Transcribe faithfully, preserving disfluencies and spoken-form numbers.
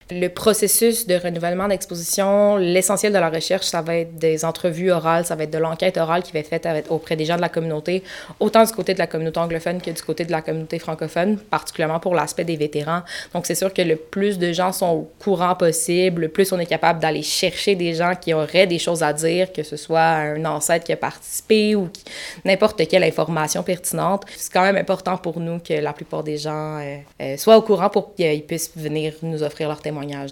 Le processus de renouvellement d'exposition, l'essentiel de la recherche, ça va être des entrevues orales, ça va être de l'enquête orale qui va être faite avec, auprès des gens de la communauté, autant du côté de la communauté anglophone que du côté de la communauté francophone, particulièrement pour l'aspect des vétérans. Donc, c'est sûr que le plus de gens sont au courant possible, le plus on est capable d'aller chercher des gens qui auraient des choses à dire, que ce soit un ancêtre qui a participé ou qui, n'importe quelle information pertinente. C'est quand même important pour nous que la plupart des gens euh, euh, soient au courant pour qu'ils puissent venir nous offrir leur témoignage.